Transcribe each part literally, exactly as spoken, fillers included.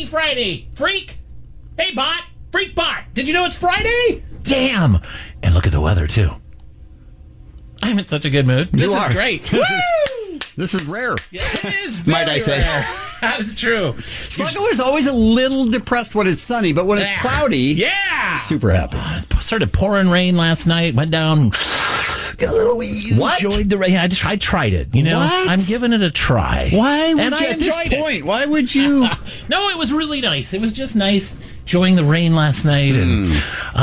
Freaky Friday. Freak. Hey, bot. Freak bot. Did you know it's Friday? Damn. And look at the weather, too. I'm in such a good mood. This You is are. great. This Woo! is, this is rare. Yeah, it is very Might I say. rare. That's true. Sluggo is always a little depressed when it's sunny, but when it's cloudy, yeah, super happy. Uh, it started pouring rain last night. Went down, got a little wee. What? Enjoyed the rain. I just I tried it. You know, What? I'm giving it a try. Why would And you, I at this enjoyed it. point, why would you? No, it was really nice. It was just nice enjoying the rain last night. And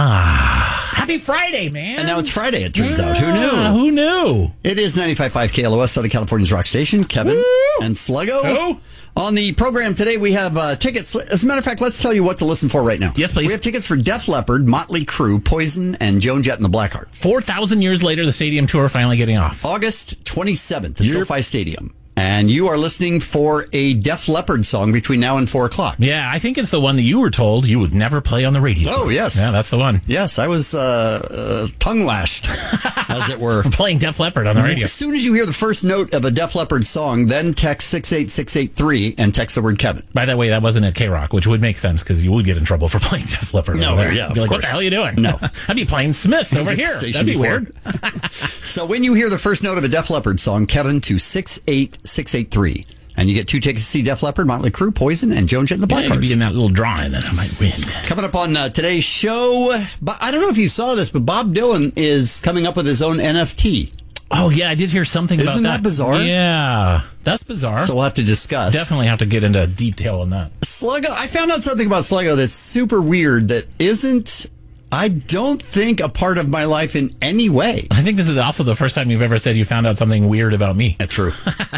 ah, happy Friday, man! And now it's Friday, it turns out. Who Yeah, knew? Who knew? It is ninety-five point five K L O S, Southern California's rock station. Kevin Woo! and Sluggo. Who? On the program today, we have uh, tickets. As a matter of fact, let's tell you what to listen for right now. Yes, please. We have tickets for Def Leppard, Motley Crue, Poison, and Joan Jett and the Blackhearts. Four thousand years later, the stadium tour finally getting off. August twenty-seventh at Yep. SoFi Stadium. And you are listening for a Def Leppard song between now and four o'clock. Yeah, I think it's the one that you were told you would never play on the radio. Oh, yes. Yeah, that's the one. Yes, I was uh, uh, tongue-lashed, as it were. Playing Def Leppard on the radio. As soon as you hear the first note of a Def Leppard song, then text six eight six eight three and text the word Kevin. By the way, that wasn't at K-Rock, which would make sense because you would get in trouble for playing Def Leppard. No, over there. yeah, You'd be of like, what course. the hell are you doing? No. I'd be playing Smiths over It's here. station That'd be before. weird. So when you hear the first note of a Def Leppard song, Kevin to six eight six eight three. And you get two tickets to see Def Leppard, Motley Crue, Poison, and Joan Jett and the Yeah, you'd be Blackhearts. in that little drawing that I might win. Coming up on uh, today's show, but I don't know if you saw this, but Bob Dylan is coming up with his own N F T. Oh, yeah, I did hear something about Isn't that. that bizarre? Yeah, that's bizarre. So we'll have to discuss. Definitely have to get into detail on that. Sluggo, I found out something about Sluggo that's super weird that isn't, I don't think, a part of my life in any way. I think this is also the first time you've ever said you found out something weird about me. That's true.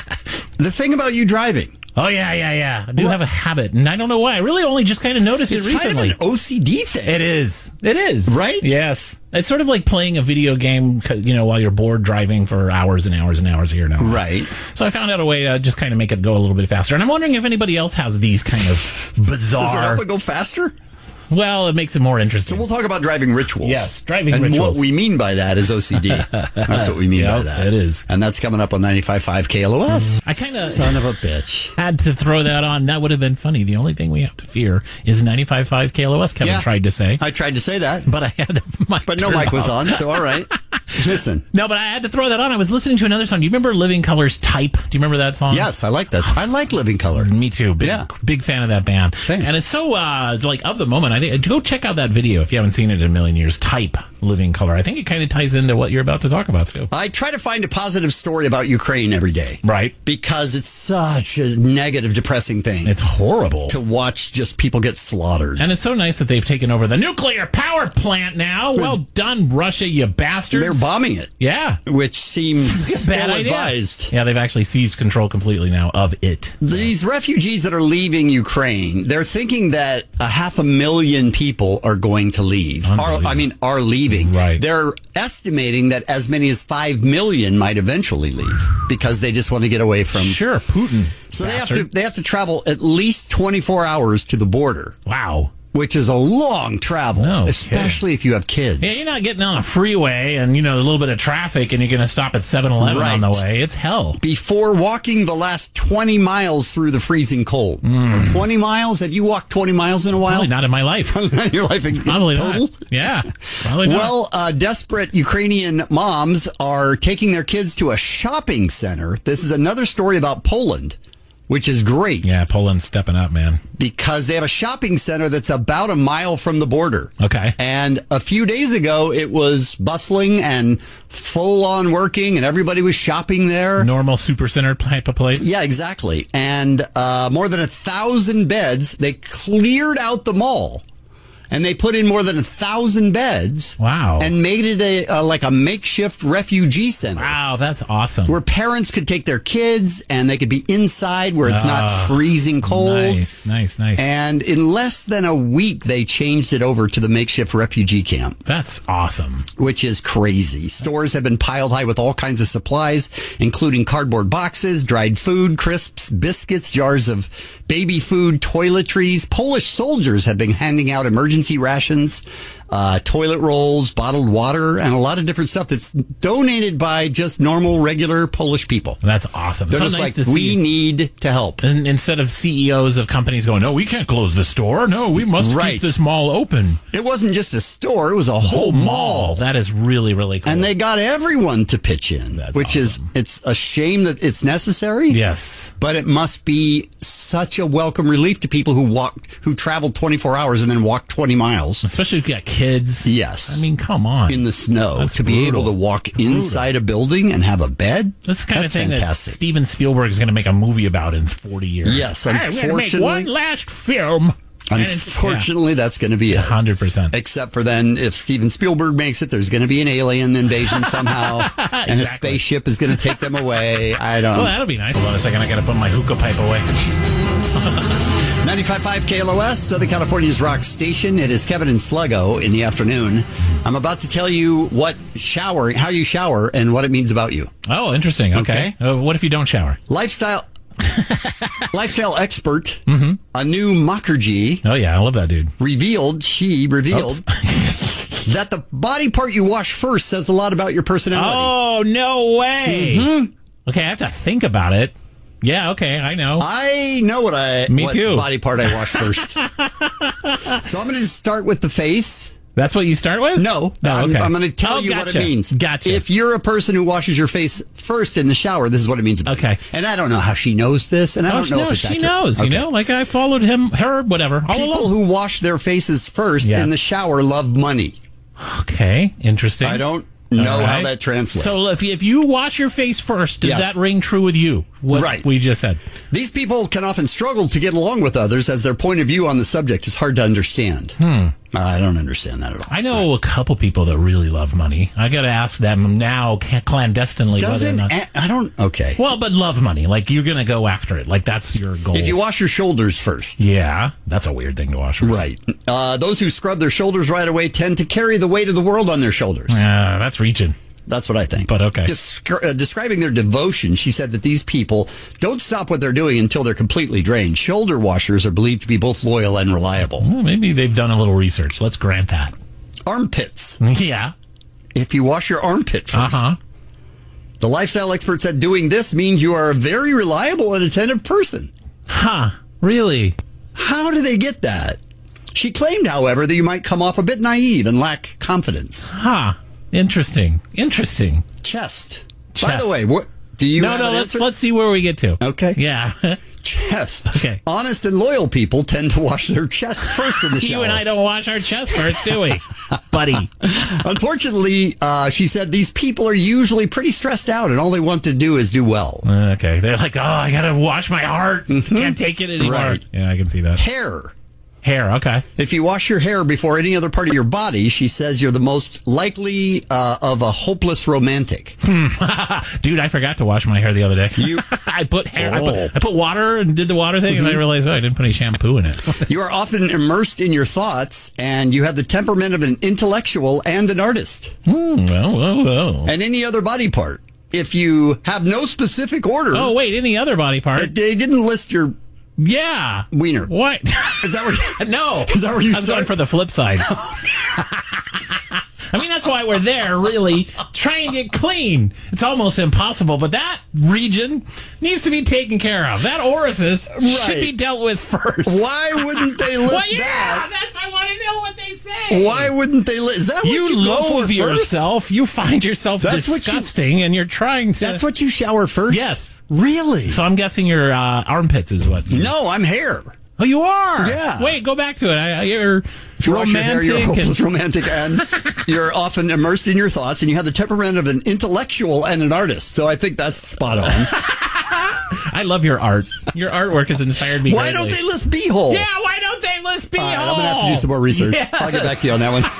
The thing about you driving. Oh, yeah, yeah, yeah. I do have a habit, and I don't know why. I really only just kind of noticed It's it recently. kind of an O C D thing. It is. It is. Right? Yes. It's sort of like playing a video game, you know, while you're bored driving for hours and hours and hours here now. Right. So I found out a way to just kind of make it go a little bit faster. And I'm wondering if anybody else has these kind of Does it bizarre... help it go faster? Well, it makes it more interesting. So we'll talk about driving rituals. Yes, driving and rituals. what we mean by that is O C D. That's what we mean Yeah, by that. it is. And that's coming up on ninety-five point five K L O S. I kind of Son of a bitch. had to throw that on. That would have been funny. The only thing we have to fear is ninety-five point five K L O S, Kevin Yeah. tried to say. I tried to say that, But I had the mic but no turned mic was off. on, so all right. Listen. No, but I had to throw that on. I was listening to another song. Do you remember Living Color's Type? Do you remember that song? Yes, I like that. I like Living Color. Me too. Big, Yeah. big fan of that band. Same. And it's so, uh, like, of the moment. I think, go check out that video if you haven't seen it in a million years. Type Living Color. I think it kind of ties into what you're about to talk about, too. I try to find a positive story about Ukraine every day. Right. Because it's such a negative, depressing thing It's horrible. to watch just people get slaughtered. And it's so nice that they've taken over the nuclear power plant now. Well done, Russia, you bastards. They're bombing it, Yeah. which seems Bad idea. ill-advised. Yeah, they've actually seized control completely now of it. These refugees that are leaving Ukraine, they're thinking that a half a million people are going to leave. Are, I mean, are leaving. Right. They're estimating that as many as five million might eventually leave because they just want to get away from. Sure, Putin. So they have bastard. to they have to travel at least twenty-four hours to the border, Wow. which is a long travel, No especially if you have kids. Yeah, you're not getting on a freeway and, you know, a little bit of traffic and you're going to stop at seven eleven on the Right. way. It's hell. Before walking the last twenty miles through the freezing cold. twenty miles? Have you walked twenty miles in a while? Probably not in my life. in your life in Probably total? not. Yeah. Probably not. Well, uh, desperate Ukrainian moms are taking their kids to a shopping center. This is another story about Poland, which is great yeah, Poland's stepping up, man. because they have a shopping center that's about a mile from the border. Okay. And a few days ago, it was bustling and full on working, and everybody was shopping there. Normal supercenter type of place. Yeah, exactly. And uh, more than a thousand beds. They cleared out the mall. And they put in more than a thousand beds. Wow. And made it a, a like a makeshift refugee center. Wow, that's awesome. Where parents could take their kids and they could be inside where it's not Ah, freezing cold. Nice, nice, nice. And in less than a week, they changed it over to the makeshift refugee camp, That's awesome. which is crazy. Stores have been piled high with all kinds of supplies, including cardboard boxes, dried food, crisps, biscuits, jars of baby food, toiletries. Polish soldiers have been handing out emergency rations. uh, toilet rolls, bottled water, and a lot of different stuff that's donated by just normal, regular Polish people. That's awesome. They're So just nice like, to we see. need to help. And instead of C E Os of companies going, no, we can't close the store. No, we must Right. keep this mall open. It wasn't just a store, it was a whole mall. That is really, really cool. And they got everyone to pitch in, That's which awesome. is, it's a shame that it's necessary. Yes. But it must be such a welcome relief to people who walk, who traveled twenty-four hours and then walk twenty miles. Especially if you got kids. Yes. I mean, come on. In the snow. That's to be brutal. able to walk inside a building and have a bed. This is the kind that's of thing fantastic. that Steven Spielberg is going to make a movie about in forty years. Yes, I'm going to make unfortunately- one last film. Unfortunately, that's going to be it. one hundred percent. Except for then, if Steven Spielberg makes it, there's going to be an alien invasion somehow, and a Exactly. spaceship is going to take them away. I don't Well, know. that'll be nice. Hold on a second. I got to put my hookah pipe away. ninety-five point five K L O S, Southern California's rock station. It is Kevin and Sluggo in the afternoon. I'm about to tell you what showering, how you shower, and what it means about you. Oh, interesting. Okay. Okay. Uh, what if you don't shower? Lifestyle, lifestyle expert, Mm-hmm. Anu Mukherjee Oh, yeah. I love that dude. revealed. She revealed that the body part you wash first says a lot about your personality. Oh, no way. Mm-hmm. Okay. I have to think about it. Yeah. Okay. I know. I know what I Me what too. body part I wash first. So I'm going to start with the face. That's what you start with? No, No, I'm, okay. I'm going to tell Oh, you what gotcha. it means. Gotcha. If you're a person who washes your face first in the shower, this is what it means. About Okay. you. And I don't know how she knows this, and I Oh, don't she know if knows. it's She accurate. knows. You Okay. know, like I followed him, her, whatever. All People along. who wash their faces first Yeah. in the shower love money. Okay. Interesting. I don't know All how right. that translates. So if you, if you wash your face first, does Yes. that ring true with you? What Right. we just said. These people can often struggle to get along with others as their point of view on the subject is hard to understand. Hmm. I don't understand that at all. I know a couple people that really love money. I got to ask them now ca- clandestinely Doesn't whether or not. I don't okay. Well, but love money. Like you're going to go after it. Like that's your goal. If you wash your shoulders first. yeah, that's a weird thing to wash. Right. Uh, those who scrub their shoulders right away tend to carry the weight of the world on their shoulders. Uh, that's reaching. That's what I think. But okay. Descri- uh, describing their devotion, she said that these people don't stop what they're doing until they're completely drained. Shoulder washers are believed to be both loyal and reliable. Well, maybe they've done a little research. Let's grant that. Armpits. Yeah. If you wash your armpit first. Uh huh. The lifestyle expert said doing this means you are a very reliable and attentive person. Huh. Really? How do they get that? She claimed, however, that you might come off a bit naive and lack confidence. Huh. Interesting. Interesting. Chest. By Chest. the way, what do you No, have no. an Let's answer? let's see where we get to. Okay. Yeah. Chest. Okay. Honest and loyal people tend to wash their chest first in the shower. You and I don't wash our chest first, do we, buddy? Unfortunately, uh, she said these people are usually pretty stressed out and all they want to do is do well. Okay. They're like, oh, I gotta wash my heart. I can't take it anymore. Right. Yeah, I can see that. Hair. Hair. Okay. If you wash your hair before any other part of your body, she says you're the most likely uh, of a hopeless romantic. Dude, I forgot to wash my hair the other day. You- I put hair. I, Oh. put, I put water and did the water thing, and I realized oh, I didn't put any shampoo in it. You are often immersed in your thoughts and you have the temperament of an intellectual and an artist. Hmm, well, well, well. And any other body part. If you have no specific order, Oh wait, any other body part? they didn't list your Yeah. wiener. What? Is that where you, No. Is that where you I was going start? for the flip side. I mean, that's why we're there, really. Try and get clean. It's almost impossible, but that region needs to be taken care of. That orifice should Right. be dealt with first. Why wouldn't they list Well, yeah, that? that's, I want to know what they say. Why wouldn't they list? Is that what You, you, go for loathe first? yourself. You find yourself That's what you- disgusting, and you're trying to. That's what you shower first? Yes. Really? So I'm guessing your uh, armpits is what. No, I'm hair. Oh, you are. Yeah. Wait, go back to it. I, I, you're If you wash your hair, romantic. you're and, hopeless romantic, and you're often immersed in your thoughts, and you have the temperament of an intellectual and an artist. So I think that's spot on. I love your art. Your artwork has inspired me. Why greatly. don't they list beehole? Yeah, why don't they list beehole? All right, I'm gonna have to do some more research. Yes. I'll get back to you on that one.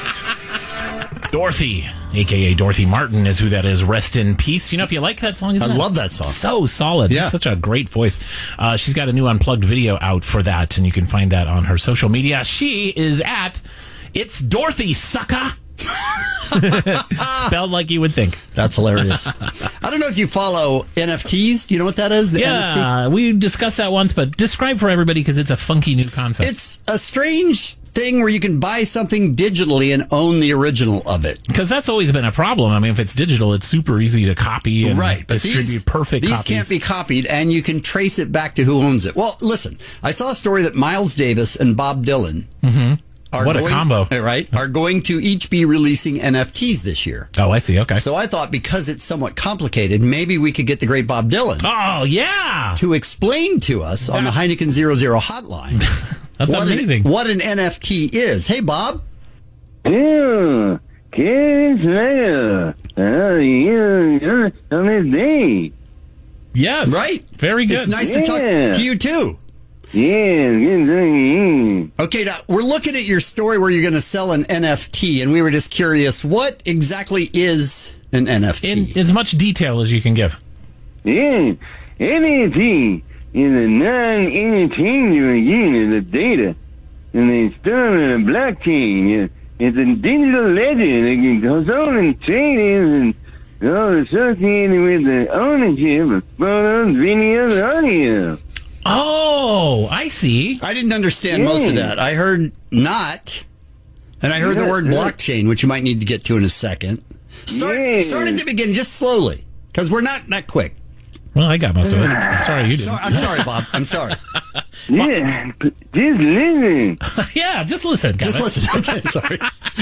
Dorothy, a k a. Dorothy Martin, is who that is. Rest in peace. You know, if you like that song, isn't I that love that song. so solid. Yeah. Just such a great voice. Uh, she's got a new unplugged video out for that, and you can find that on her social media. She is at It's Dorothy, sucker. Spelled like you would think. That's hilarious. I don't know if you follow N F Ts. Do you know what that is? The yeah, N F T? we discussed that once, but describe for everybody because it's a funky new concept. It's a strange thing where you can buy something digitally and own the original of it. Because that's always been a problem. I mean, if it's digital, it's super easy to copy and right, but distribute these, perfect these copies. can't be copied, and you can trace it back to who owns it. Well, listen, I saw a story that Miles Davis and Bob Dylan Mm-hmm. are What a going, combo. right, are going to each be releasing N F Ts this year. Oh, I see. Okay. So I thought because it's somewhat complicated, maybe we could get the great Bob Dylan Oh, yeah. to explain to us on the Heineken Zero Zero hotline That's what amazing. An, what an N F T is. Hey, Bob. Yeah, kids later. Uh, yeah, on this day. Yes. Right. Very good. It's nice to Yeah. talk to you, too. Yeah, good thing. Okay, now we're looking at your story where you're going to sell an N F T, and we were just curious, what exactly is an N F T? In as much detail as you can give. Yeah, N F T is a non-interchangeable unit of data, and they store in a blockchain. Yeah. It's a digital ledger that goes on and traded and all associated with the ownership of photos, videos, and audio. Oh, I see. I didn't understand most of that. I heard not, and I heard the Yeah, word yeah. blockchain, which you might need to get to in a second. Start, Yeah. start at the beginning, just slowly, because we're not that quick. Well, I got most of it. I'm sorry you So, didn't. I'm sorry, Bob. I'm sorry. Yeah, p- just listen. yeah, just listen. Just Kevin. listen. Okay, sorry.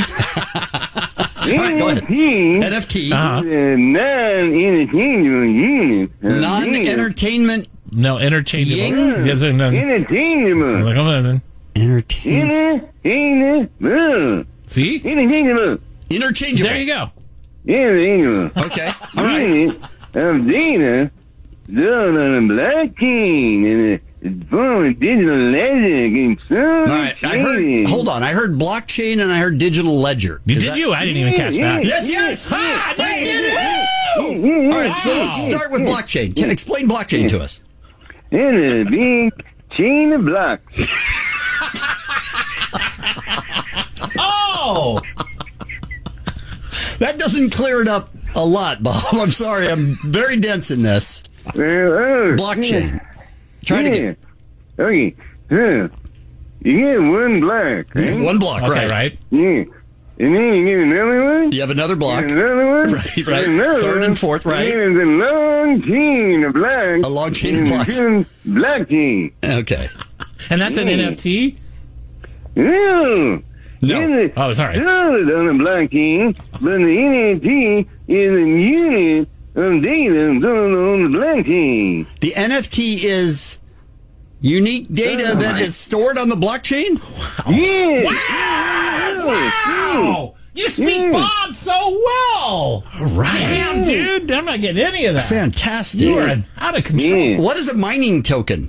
All right, go ahead. N F T N F T, Uh-huh. is a non-interchangeable unit of data. non-entertainment, No, interchangeable. Ying. Yes, and then- Interchangeable. Like, come on, then. entertainment, Interchangeable. See? Interchangeable. interchangeable. There you go. Interchangeable. Okay, all right. Unit of data done on a blockchain and a form of digital ledger can so All right, I heard. Hold on, I heard blockchain and I heard digital ledger. You, Is did that- you? I didn't even catch that. Yes, yes. Ah, I nice. did it. Woo! All right, so let's start with blockchain. Can explain blockchain to us. And a big chain of blocks. Oh! That doesn't clear it up a lot, Bob. I'm sorry. I'm very dense in this. Well, oh, Blockchain. Try it yeah. again. Okay. Huh. You get one block, right? One block, Okay, right. right. Yeah. And then you get another one. You have another block. Another one. Right, right. Another Third one. and fourth, right. And there's a long chain of blocks. A long chain of And blocks. it's Blockchain. Okay. And that's an Yeah. N F T? No. No. It's Oh, sorry. stored on a blockchain, but the N F T is a unit of data stored on the blockchain. The N F T is unique data that is stored on the blockchain? Yeah. Wow! You speak Yeah. Bob so well! All right. Damn, dude, I'm not getting any of that. Fantastic. You are out of control. Yeah. What is a mining token?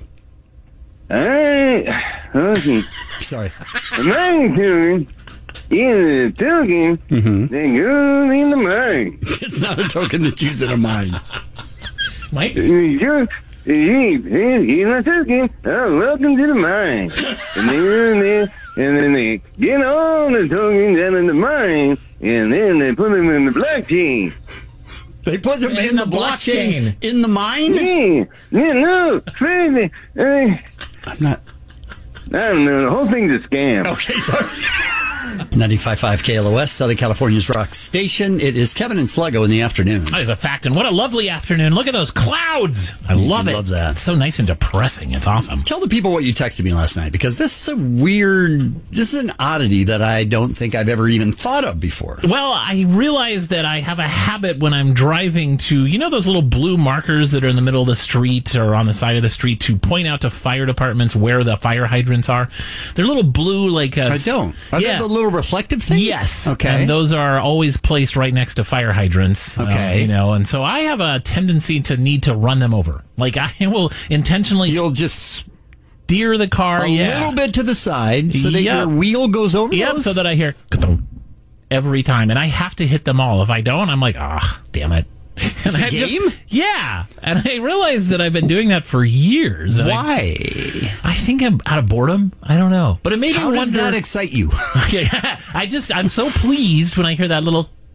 I, okay. Sorry. A mine token is a token Mm-hmm. that goes in the mine. It's not a token that's used in a mine. Mike? You just, he's a token. Oh, welcome to the mine. And then, and then they get all the tokens out of the mine, and then they put them in the blockchain. They put them in, In the, the blockchain, blockchain. in the mine? Yeah, yeah, no, crazy. Uh, I'm not. I don't know. The whole thing's a scam. Okay, sorry. ninety-five point five K L O S, Southern California's rock station. It is Kevin and Sluggo in the afternoon. That is a fact, and what a lovely afternoon. Look at those clouds. I love do it. love that. It's so nice and depressing. It's awesome. Tell the people what you texted me last night, because this is a weird, this is an oddity that I don't think I've ever even thought of before. Well, I realize that I have a habit when I'm driving to, you know, those little blue markers that are in the middle of the street or on the side of the street to point out to fire departments where the fire hydrants are. They're little blue, like uh, I don't. Are yeah. they the little reflective things? Yes. Okay. And those are always placed right next to fire hydrants. Okay. uh, you know, and so I have a tendency to need to run them over. Like I will intentionally You'll just steer the car a yeah. little bit to the side so that Yep. your wheel goes over Yep, those? so that I hear ka-thunk every time, and I have to hit them all. If I don't, I'm like, ah, damn it. And a I just- game? yeah, and I realized that I've been doing that for years. and I, Why? I think I'm out of boredom. I don't know, but it made How me does wonder. that excite you? Okay, I just I'm so pleased when I hear that little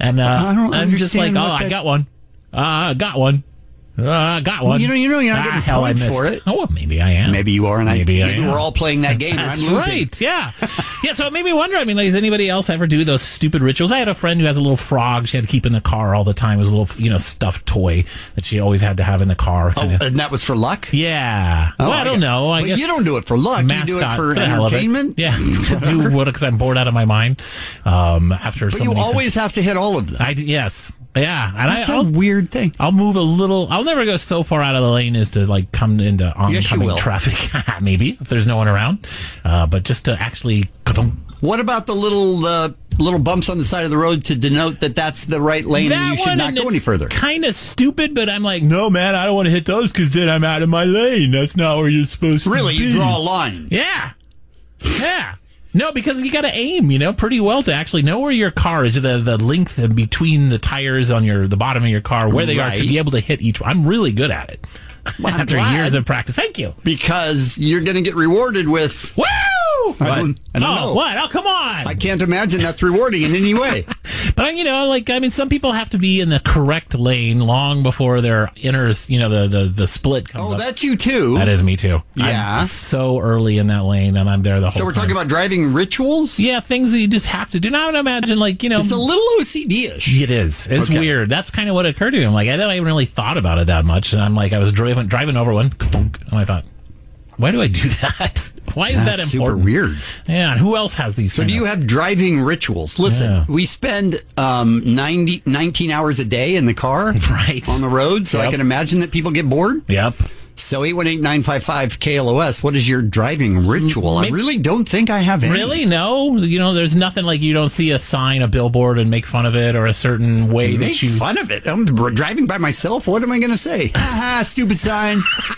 And uh, I don't I'm just like, understand oh, what I that- got one. Uh, I got one. Uh, I got one. Well, you know, you know, you're not ah, getting hell, points I missed. for it. Oh, well, maybe I am. Maybe you are, and maybe I, I maybe am. we're all playing that game. That's and I'm losing. right. Yeah, yeah. So it made me wonder. I mean, like, does anybody else ever do those stupid rituals? I had a friend who has a little frog she had to keep in the car all the time. It was a little, you know, stuffed toy that she always had to have in the car. Oh, Kinda. and that was for luck? Yeah. Oh, well, I don't got- know. I Well, guess you don't do it for luck. mascot, you do it for the hell of it. entertainment. Yeah, to do what? Because I'm bored out of my mind. Um, after But so you many always have to hit all of them. I yes. Yeah, and That's I, a I'll, weird thing. I'll move a little. I'll never go so far out of the lane as to like come into Yes, you oncoming will. traffic. Maybe if there's no one around, uh, but just to actually. What about the little uh, little bumps on the side of the road to denote that that's the right lane and you should not go any further? Kind of stupid, but I'm like, no, man, I don't want to hit those because then I'm out of my lane. That's not where you're supposed to Really, be. you draw a line. Yeah, yeah. No, because you got to aim, you know, pretty well to actually know where your car is, the the length between the tires on your the bottom of your car, where they are to Right. be able to hit each one. I'm really good at it. Well, I'm After glad. years of practice. Thank you. Because you're going to get rewarded with. Woo! I don't, I don't oh, know. what? Oh, come on. I can't imagine that's rewarding in any way. But, you know, like, I mean, some people have to be in the correct lane long before their inner, you know, the, the, the split comes Oh, up. that's you too. That is me, too. Yeah. I'm so early in that lane, and I'm there the whole time. So we're talking about driving rituals? Yeah, things that you just have to do. Now, I would imagine, like, you know. It's a little O C D-ish. It is. It's Okay. weird. That's kind of what occurred to me. I'm like, I didn't even really thought about it that much. And I'm like, I was driving driving over one, and I thought, why do I do that? Why is That's that important? super weird. Yeah, and who else has these? So kind do you of- have driving rituals? Listen, Yeah. we spend um, ninety, nineteen hours a day in the car Right. on the road, so I Yep. can imagine that people get bored. Yep. So eight one eight, nine five five, K L O S, what is your driving ritual? Maybe- I really don't think I have any. Really? No? You know, there's nothing like you don't see a sign, a billboard, and make fun of it, or a certain way Make that you. fun of it. I'm dr- driving by myself. What am I going to say? Ah, stupid sign.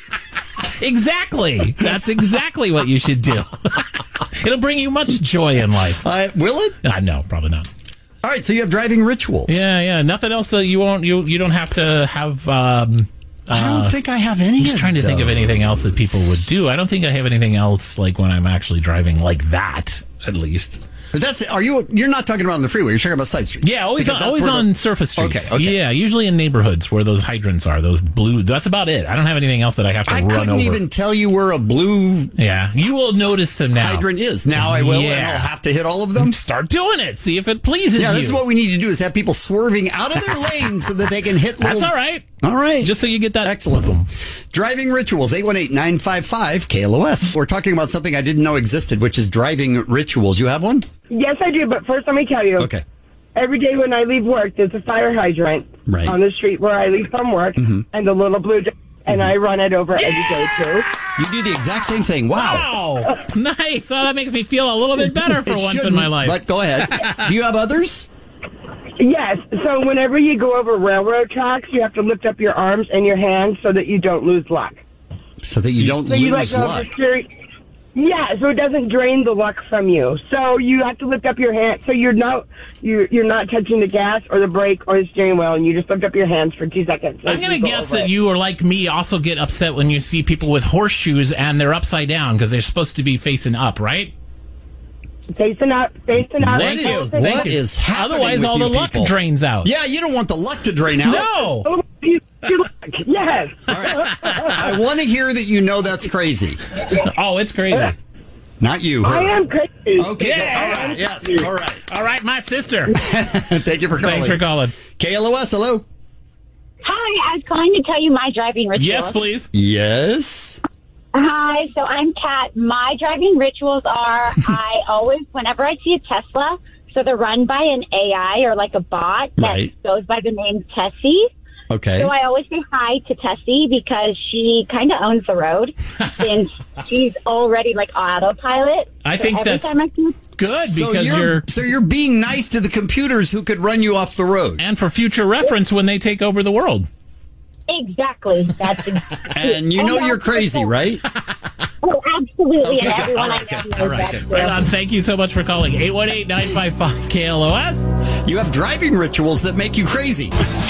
Exactly. That's exactly what you should do. It'll bring you much joy in life. Uh, will it? Uh, no, probably not. All right, so you have driving rituals. Yeah, yeah. Nothing else that you won't. You you don't have to have. Um, I don't uh, think I have any. I'm just of trying to think of those. anything else that people would do. I don't think I have anything else like when I'm actually driving like that. At least. But that's are you? You're not talking about on the freeway. You're talking about side streets. Yeah, always Because on, that's always where the- on surface streets. Okay, okay. Yeah, usually in neighborhoods where those hydrants are, those blue. That's about it. I don't have anything else that I have to I run couldn't over. even tell you where a blue Yeah, you will notice them now. hydrant is. Now I will, and Yeah. I'll have to hit all of them. Start doing it. See if it pleases Yeah, you. this is what we need to do: is have people swerving out of their lane so that they can hit. Little... That's all right. All right, Just so you get that. excellent. Driving rituals, eight one eight, nine five five, K L O S. We're talking about something I didn't know existed, which is driving rituals. You have one? Yes, I do. But first, let me tell you. Okay. Every day when I leave work, there's a fire hydrant Right. on the street where I leave from work, and the little blue, and I run it over every day too. You do the exact same thing. Wow. Wow, nice. Oh, that makes me feel a little bit better for It once in shouldn't, my life. But go ahead. Do you have others? Yes. So whenever you go over railroad tracks, you have to lift up your arms and your hands so that you don't lose luck. So that you don't So you like lose go over luck. steering- Yeah, so it doesn't drain the luck from you. So you have to lift up your hand, so you're not you're you're not touching the gas or the brake or the steering wheel, and you just lift up your hands for two seconds. I'm as going you to go guess over that it. you are like me, also get upset when you see people with horseshoes and they're upside down because they're supposed to be facing up, right? facing up, facing up. What Thank is- you. what Thank you. is happening Otherwise, with all you the luck people? drains out. Yeah, you don't want the luck to drain out. No. Oh, you- you look- Yes. All right. I want to hear that you know that's crazy. Oh, it's crazy. Not you. I her. am crazy. Okay. Yeah. All right. Yes. All right. All right, my sister. Thank you for calling. Thanks for calling. K L O S, hello. Hi, I was calling to tell you my driving rituals. Yes, please. Yes. Hi, so I'm Kat. My driving rituals are I always, whenever I see a Tesla, so they're run by an A I or like a bot that Right. goes by the name Tessie. Okay. So I always say hi to Tessie because she kind of owns the road since she's already like autopilot. I So think every that's time I see good so because you're, you're, so you're being nice to the computers who could run you off the road. and for future reference when they take over the world. exactly that's exactly. And you know you're crazy, right? Oh, absolutely, Okay, and good. everyone All I right, know good. knows All right, that good. too. Right on. Thank you so much for calling. eight one eight, nine five five, K L O S. You have driving rituals that make you crazy.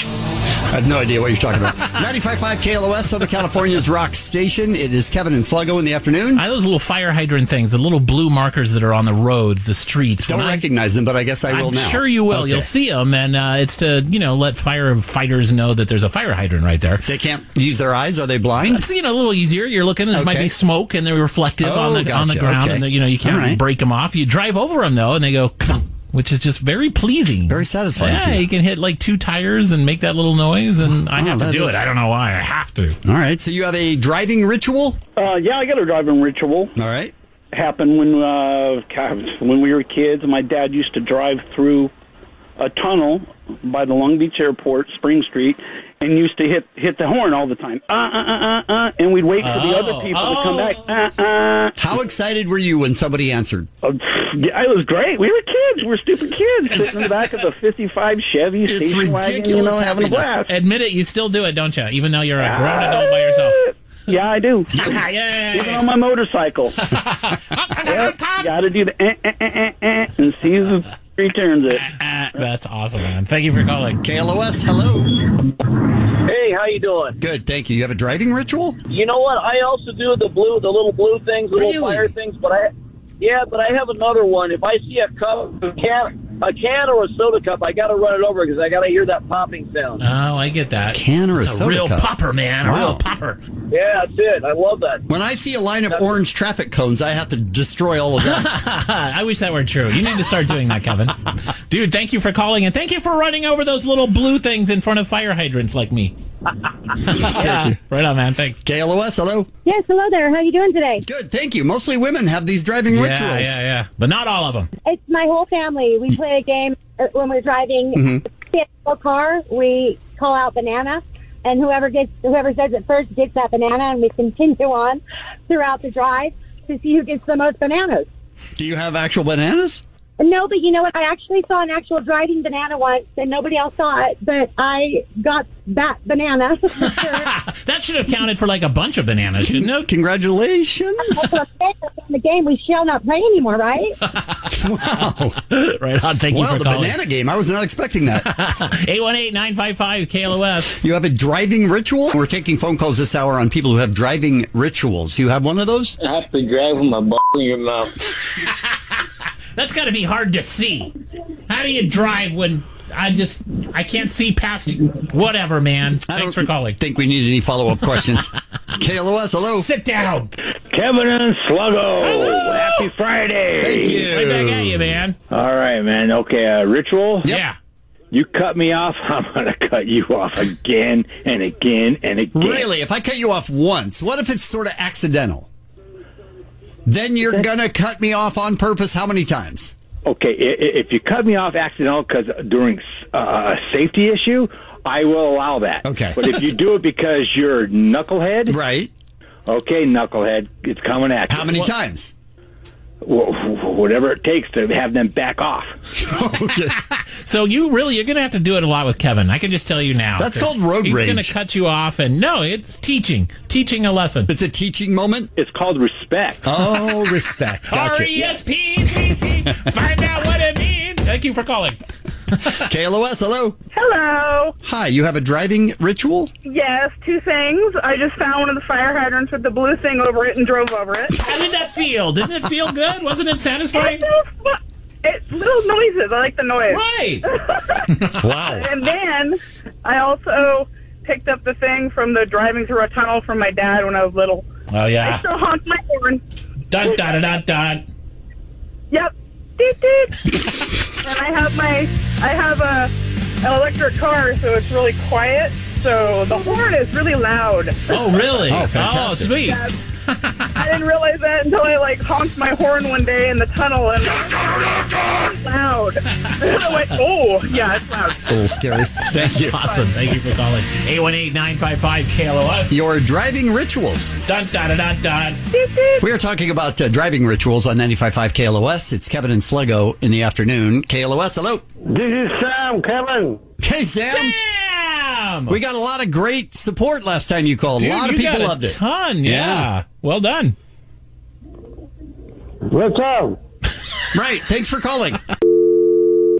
I have no idea what you're talking about. ninety-five point five K L O S, Southern California's rock station. It is Kevin and Sluggo in the afternoon. I have those little fire hydrant things, the little blue markers that are on the roads, the streets. Don't When recognize them, but I guess I will I'm now. sure you will. Okay. You'll see them, and uh, it's to, you know, let firefighters know that there's a fire hydrant right there. They can't use their eyes? Are they blind? It's, you know, a little easier. You're looking, there might Okay. be smoke, and they're reflective Oh, on the on the gotcha. ground, Okay. and, you know, you can't All right. break them off. You drive over them, though, and they go, which is just very pleasing. Very satisfying Yeah, to you. you can hit like two tires and make that little noise, and I Oh, have to that do is- it. I don't know why. I have to. All right, so you have a driving ritual? Uh, yeah, I got a driving ritual. All right. Happened when uh, God, when we were kids. My dad used to drive through a tunnel by the Long Beach Airport, Spring Street, and used to hit hit the horn all the time. Uh, uh, uh, uh, uh, and we'd wait for the Oh, other people oh. to come back. Uh, uh. How excited were you when somebody answered? Uh, yeah, it was great. We were kids. We were stupid kids sitting in the back of the fifty-five Chevy It's station wagon, you ridiculous know, having a happiness. blast. Admit it, you still do it, don't you? Even though you're a grown adult by yourself. Yeah, I do. Yay! Even on my motorcycle. Yep, got to do the eh, eh, eh, eh, eh, and see who returns it. Ah, that's awesome, man. Thank you for calling. K L O S, hello. Hey, how you doing? Good, thank you. You have a driving ritual? You know what? I also do the blue, the little blue things, the Really? little fire things. But I, yeah, but I have another one. If I see a cup, a can, a can or a soda cup, I got to run it over because I got to hear that popping sound. Oh, I get that. Can or a It's soda real cup? popper, man. A Wow. real popper. Yeah, that's it. I love that. When I see a line of orange traffic cones, I have to destroy all of them. I wish that were true. You need to start doing that, Kevin. Dude, thank you for calling, and thank you for running over those little blue things in front of fire hydrants like me. Yeah, right on, man. Thanks. K L O S, hello. Yes, hello there. How are you doing today? Good, thank you. Mostly women have these driving Yeah, rituals. yeah, yeah. But not all of them. It's my whole family. We play a game uh, when we're driving Mm-hmm. a car. We call out banana, and whoever gets whoever says it first gets that banana, and we continue on throughout the drive to see who gets the most bananas. Do you have actual bananas? No, but you know what? I actually saw an actual driving banana once, and nobody else saw it, but I got that banana. For sure. That should have counted for like a bunch of bananas, shouldn't it? Congratulations. Also, in the game, we shall not play anymore, right? Wow. Right on. Thank you Wow, for the calling. banana game. I was not expecting that. eight one eight, nine five five, K L O S. You have a driving ritual? We're taking phone calls this hour on people who have driving rituals. You have one of those? I have to drive with my ball in your mouth. That's got to be hard to see. How do you drive when I just, I can't see past you? Whatever, man. I Thanks don't for calling. think we need any follow-up questions. K L O S, hello. Sit down. Kevin and Sluggo, happy Friday. Thank you. Right back at you, man. All right, man. Okay, uh, ritual. Yeah. You cut me off, I'm going to cut you off again and again and again. Really? If I cut you off once, what if it's sort of accidental? Then you're going to cut me off on purpose how many times? Okay, i- i- if you cut me off accidental because during uh, a safety issue, I will allow that. Okay. But if you do it because you're a knucklehead, Right. okay, knucklehead, it's coming at you. How many times? Wh- wh- Whatever it takes to have them back off. Okay. So you really, you're going to have to do it a lot with Kevin. I can just tell you now. That's 'Cause called road he's rage. going to cut you off. And no, it's teaching. Teaching a lesson. It's a teaching moment? It's called respect. Oh, respect. R Gotcha. E S P C T. Find out what it means. Thank you for calling. K L O S, hello. Hello. Hi, you have a driving ritual? Yes, two things. I just found one of the fire hydrants with the blue thing over it and drove over it. How did that feel? Didn't it feel good? Wasn't it satisfying? It's little noises. I like the noise. Right. Wow. And then I also picked up the thing from the driving through a tunnel from my dad when I was little. Oh, I yeah. still honk my horn. Dun, dun, dun, dun. Yep. Doot, doot. And I have my, I have a an electric car, so it's really quiet. So the horn is really loud. Oh, really? Oh, fantastic. Oh, sweet. Yeah. I didn't realize that until I like honked my horn one day in the tunnel and it's loud. And I went, oh, yeah, it's loud. It's a little scary. Thank you. Awesome. Thank you for calling. eight one eight, nine five five, K L O S. Your driving rituals. Dun, dun, dun, dun. We are talking about uh, driving rituals on ninety-five point five K L O S. It's Kevin and Sluggo in the afternoon. K L O S, hello. This is Sam, Kevin. Hey, Sam. Sam! We got a lot of great support last time you called. Dude, a lot of you people got a loved it. ton, yeah. Yeah. Well done. What's up? Right. Thanks for calling.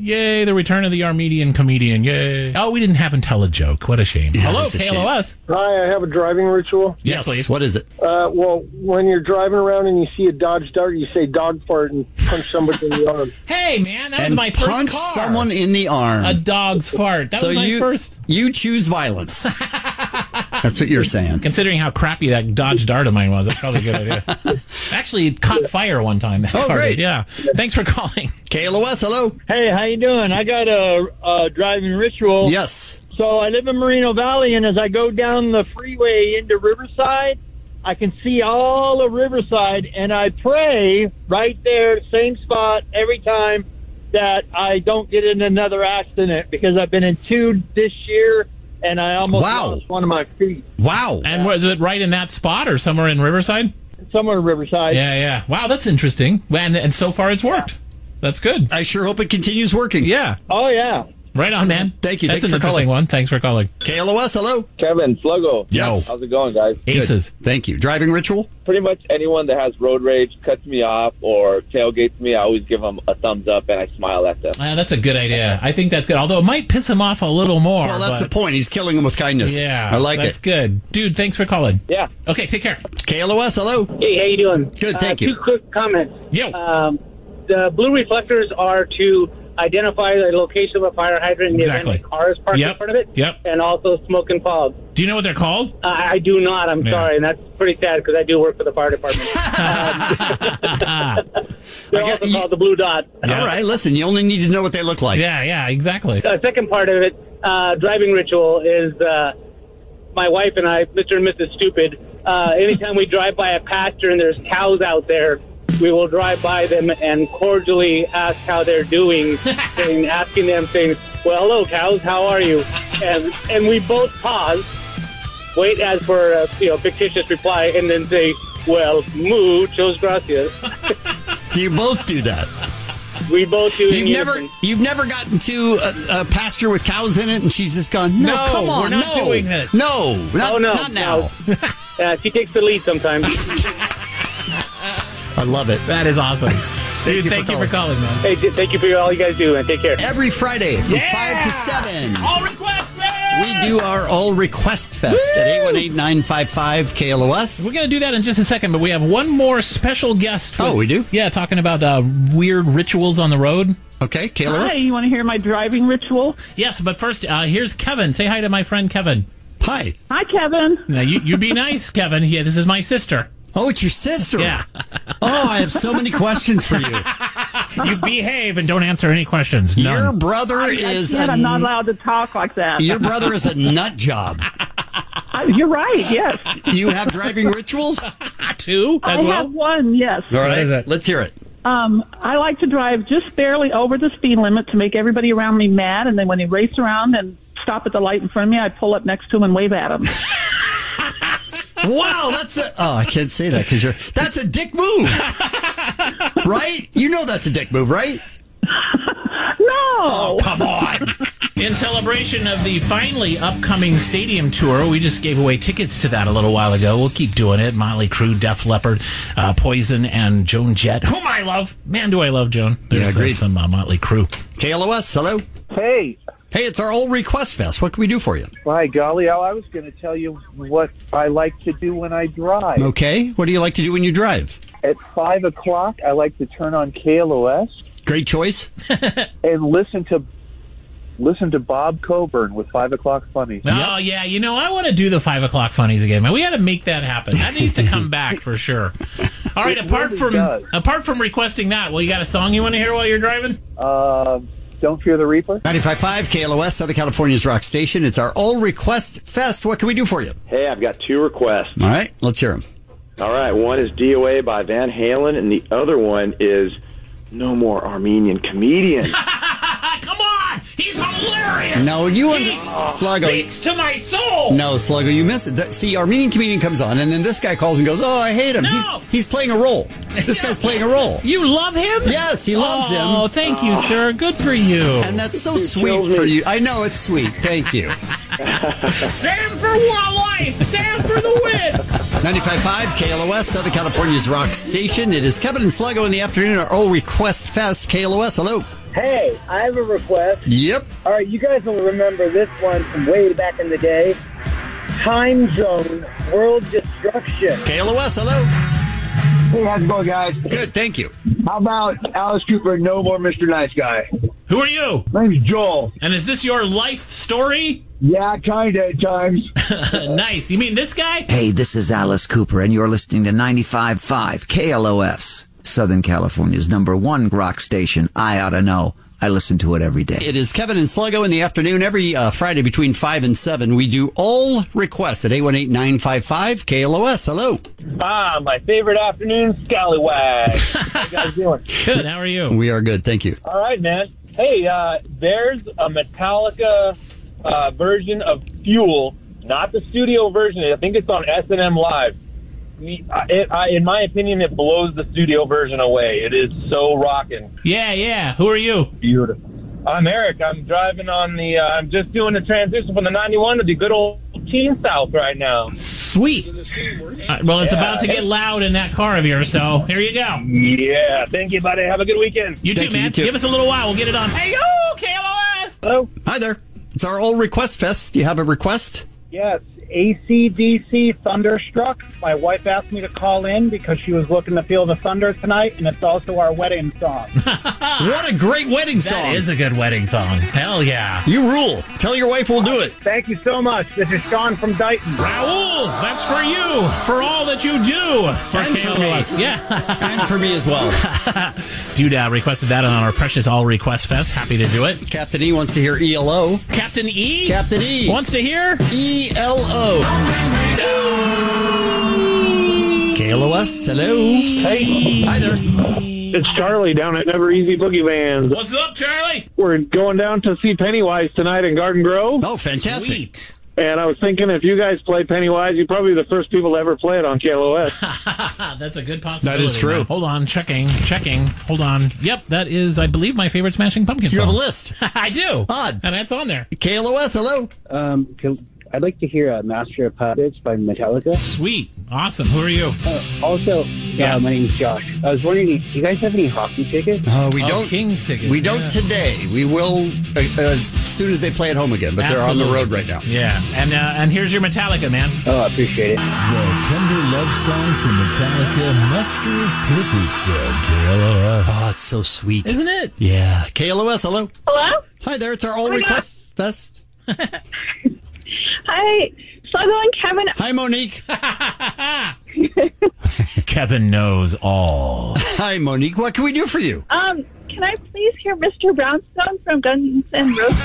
Yay, the return of the Armenian comedian. Yay. Oh, we didn't happen to tell a joke. What a shame. Yeah, Hello, that's a K L O S. Hi, I have a driving ritual. Yes, please. What is it? Uh, well, when you're driving around and you see a Dodge Dart, you say dog fart and punch somebody in the arm. Hey, man, that was And my first punch car. someone in the arm. A dog's fart. That so was my you, first. You choose violence. That's what you're saying. Considering how crappy that Dodge Dart of mine was, that's probably a good idea. Actually, it caught fire one time. That Oh, car great. did. Yeah. Thanks for calling. K L O S, hello. Hey, how you doing? I got a, a driving ritual. Yes. So I live in Moreno Valley, and as I go down the freeway into Riverside, I can see all of Riverside, and I pray right there, same spot, every time that I don't get in another accident, because I've been in two this year, and I almost Wow. lost one of my feet. Wow. And was it right in that spot or somewhere in Riverside? Somewhere in Riverside. Yeah, yeah. Wow, that's interesting. And, and so far it's worked. That's good. I sure hope it continues working. Yeah. Oh, yeah. Right on, man. Thank you. That's Thanks an for interesting calling. one. Thanks for calling. K L O S, hello. Kevin, Sluggo. Yes. How's it going, guys? Aces. Good. Thank you. Driving ritual? Pretty much anyone that has road rage, cuts me off, or tailgates me, I always give them a thumbs up and I smile at them. Uh, that's a good idea. I think that's good. Although it might piss him off a little more. Well, that's but- the point. He's killing them with kindness. Yeah. I like that's it. good. Dude, thanks for calling. Yeah. Okay, take care. K L O S, hello. Hey, how you doing? Good, thank uh, you. Two quick comments. Yo. Um, the blue reflectors are to identify the location of a fire hydrant in the Exactly. event a car is parked Yep. in front of it. Yep. And also smoke and fog. Do you know what they're called? Uh, I do not. I'm Yeah. sorry, and that's pretty sad because I do work for the fire department. um, they're I got- also you- called the blue dot. Yeah. All right, listen, you only need to know what they look like. Yeah, yeah, exactly. Uh, second part of it, uh, driving ritual is uh, my wife and I, Mister and Missus Stupid. Uh, anytime we drive by a pasture and there's cows out there, we will drive by them and cordially ask how they're doing, saying, asking them, saying, "Well, hello, cows, how are you?" And and we both pause, wait as for a you know fictitious reply, and then say, "Well, muchos gracias." You both do that. We both do. in You've never, unison. you've never gotten to a, a pasture with cows in it, and she's just gone. No, No, come on, we're not no, doing this." No, not, Oh, no, not now. no. Uh, she takes the lead sometimes. I love it. That is awesome. Dude, you for thank you for calling, man. Hey, j- thank you for all you guys do, and take care. Every Friday from Yeah! five to seven, All requests, we do our All Request Fest at eight one eight, nine five five, K L O S. We're going to do that in just a second, but we have one more special guest. Oh, we do? Yeah, talking about uh, weird rituals on the road. Okay, K L O S. Hi, you want to hear my driving ritual? Yes, but first, uh, here's Kevin. Say hi to my friend Kevin. Hi. Hi, Kevin. Now, you, you be nice, Kevin. Yeah, this is my sister. Oh, it's your sister. Yeah. Oh, I have so many questions for you. You behave and don't answer any questions. None. Your brother I, is I can't, a, I'm not allowed to talk like that. your brother is a nut job. I, you're right, yes. You have driving rituals? Two as I well? have one, yes. All right, is it? let's hear it. Um, I like to drive just barely over the speed limit to make everybody around me mad, and then when they race around and stop at the light in front of me, I pull up next to them and wave at them. Wow, that's a. Oh, I can't say that because you're. That's a dick move, right? You know that's a dick move, right? No! Oh, come on. In celebration of the finally upcoming stadium tour, we just gave away tickets to that a little while ago. We'll keep doing it. Motley Crue, Def Leppard, uh, Poison, and Joan Jett, whom I love. Man, do I love Joan. There's Yeah, uh, agreed. some uh, Motley Crue. K L O S, hello. Hey, Hey, it's our All Request Fest. What can we do for you? by golly, I was going to tell you what I like to do when I drive. Okay. What do you like to do when you drive? At five o'clock, I like to turn on K L O S Great choice. and listen to listen to Bob Coburn with Five O'Clock Funnies. Oh, yeah. You know, I want to do the five o'clock funnies again, man. We got to make that happen. That needs to come back for sure. All right. It Apart really from does. apart from requesting that, well, you got a song you want to hear while you're driving? Uh, Don't Fear the Reaper. ninety-five point five K L O S, Southern California's rock station. It's our All Request Fest. What can we do for you? Hey, I've got two requests. All right, let's hear them. All right, one is D O A by Van Halen, and the other one is No More Armenian Comedian. Come on! He's hilarious! No, you and He Sluggo. speaks to my soul! No, Sluggo, you miss it. That- See, Armenian comedian comes on, and then this guy calls and goes, "Oh, I hate him. No. He's he's playing a role. This guy's playing a role." You love him? Yes, he loves him. Oh, thank you, sir. Good for you. And that's so sweet for you. I know it's sweet. Thank you. Sam for one life! Sam for the win! ninety-five point five K L O S, Southern California's rock station. It is Kevin and Sluggo in the afternoon, our All Request Fest. K L O S, hello. Hey, I have a request. Yep. All right, you guys will remember this one from way back in the day. Time Zone World Destruction. K L O S, hello. Hey, how's it going, guys? Good, thank you. How about Alice Cooper, No More Mister Nice Guy? Who are you? My name's Joel. And is this your life story? Yeah, kinda at times. Nice. You mean this guy? Hey, this is Alice Cooper, and you're listening to ninety-five point five K L O S, Southern California's number one rock station. I ought to know. I listen to it every day. It is Kevin and Sluggo in the afternoon. Every uh, Friday between five and seven, we do all requests at eight one eight, nine five five, K L O S. Hello. Ah, my favorite afternoon scallywag. How you guys doing? Good. How are you? We are good. Thank you. All right, man. Hey, uh, there's a Metallica uh, version of Fuel, not the studio version. I think it's on S and M Live. It, I, in my opinion, it blows the studio version away. It is so rocking. Yeah, yeah. Who are you? Beautiful. I'm Eric. I'm driving on the, uh, I'm just doing the transition from the ninety-one to the good old Teen South right now. Sweet. Uh, well, it's Yeah. about to get loud in that car of yours, so here you go. Yeah. Thank you, buddy. Have a good weekend. You Thank too, you, man. you too. Give us a little while. We'll get it on. Hey, yo, K L O S. Hello. Hi there. It's our old request fest. Do you have a request? Yes, A C D C Thunderstruck. My wife asked me to call in because she was looking to feel the thunder tonight, and it's also our wedding song. What a great wedding song. That is a good wedding song. Hell yeah. You rule. Tell your wife we'll do it. Thank you so much. This is Sean from Dighton. Raul, that's for you, for all that you do. For And K L O for me. S. Yeah. And for me as well. Dude uh, requested that on our precious All Request Fest. Happy to do it. Captain E wants to hear E L O. Captain E? Captain E. Wants to hear? E L O. K L O S, hello. Hey. Hi there. It's Charlie down at Never Easy Boogie Bands. What's up, Charlie? We're going down to see Pennywise tonight in Garden Grove. Oh, fantastic. Sweet. And I was thinking if you guys play Pennywise, you're probably the first people to ever play it on K L O S. That's a good possibility. That is true. Man. Hold on, checking, checking. Hold on. Yep, that is, I believe, my favorite Smashing Pumpkins You song. have a list. I do. Odd. And that's on there. K L O S, hello. Um, can, I'd like to hear uh, Master of Puppets by Metallica. Sweet. Awesome. Who are you? Uh, also, Yeah. uh, my name is Josh. I was wondering, do you guys have any hockey tickets? Uh, we Oh, don't. Kings tickets. We don't Yeah. today. We will uh, as soon as they play at home again, but they're on the Absolutely. road right now. Yeah. And uh, and here's your Metallica, man. Oh, I appreciate it. The tender love song from Metallica, Master Puppets on K L O S. Oh, it's so sweet. Isn't it? Yeah. K L O S, hello. Hello? Hi there. It's our all Hi, request fest. Hi, Sluggo and Kevin. Hi, Monique. Kevin knows all. Hi, Monique. What can we do for you? Um, can I please hear Mister Brownstone from Guns N' Roses?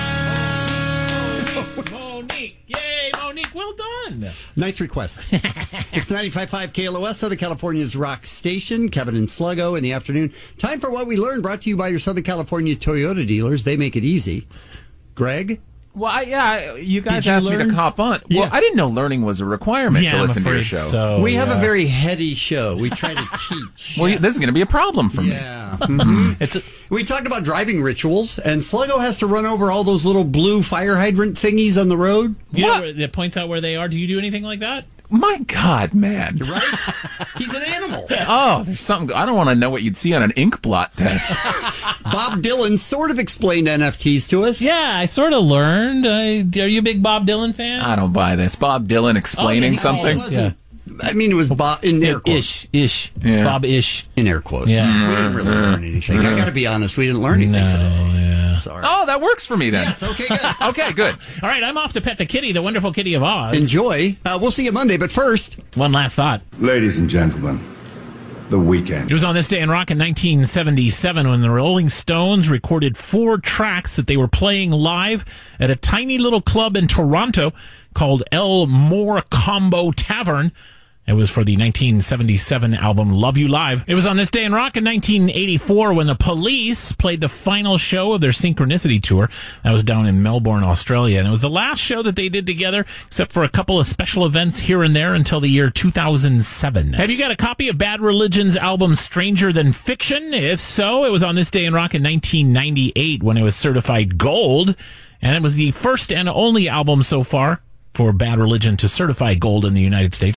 Monique. Yay, Monique. Well done. Nice request. It's ninety-five point five K L O S, Southern California's rock station. Kevin and Sluggo in the afternoon. Time for What We Learned, brought to you by your Southern California Toyota dealers. They make it easy. Greg? Well, I, yeah, you guys Did you asked me learn? to cop on. Well, Yeah. I didn't know learning was a requirement Yeah, to I'm listen to your afraid show. so. we have yeah. a very heady show. We try to teach. Well, this is going to be a problem for me. Yeah. Mhm. It's a, We talked about driving rituals, and Sluggo has to run over all those little blue fire hydrant thingies on the road. you know, What? where it points out where they are. Do you do anything like that? My God, man. Right? He's an animal. Oh, there's something. I don't want to know what you'd see on an ink blot test. Bob Dylan sort of explained N F Ts to us. Yeah, I sort of learned. I, are you a big Bob Dylan fan? I don't buy this. Bob Dylan explaining Oh, yeah, something. It wasn't- I mean, it was Bob in air quotes. Ish, ish. Yeah. Bob Ish. In air quotes. Yeah. We didn't really learn anything. I got to be honest, we didn't learn anything No, today. yeah. Sorry. Oh, that works for me then. Yes, okay, good. Okay, good. All right, I'm off to pet the kitty, the wonderful kitty of Oz. Enjoy. Uh, we'll see you Monday, but first, One last thought. Ladies and gentlemen, The Weekend. It was on this day in rock in nineteen seventy-seven when the Rolling Stones recorded four tracks that they were playing live at a tiny little club in Toronto called El More Combo Tavern. It was for the nineteen seventy-seven album Love You Live. It was on this day in rock in nineteen eighty-four when the Police played the final show of their Synchronicity tour. That was down in Melbourne, Australia. And it was the last show that they did together, except for a couple of special events here and there until the year two thousand seven. Have you got a copy of Bad Religion's album Stranger Than Fiction? If so, it was on this day in rock in nineteen ninety-eight when it was certified gold. And it was the first and only album so far for Bad Religion to certify gold in the United States.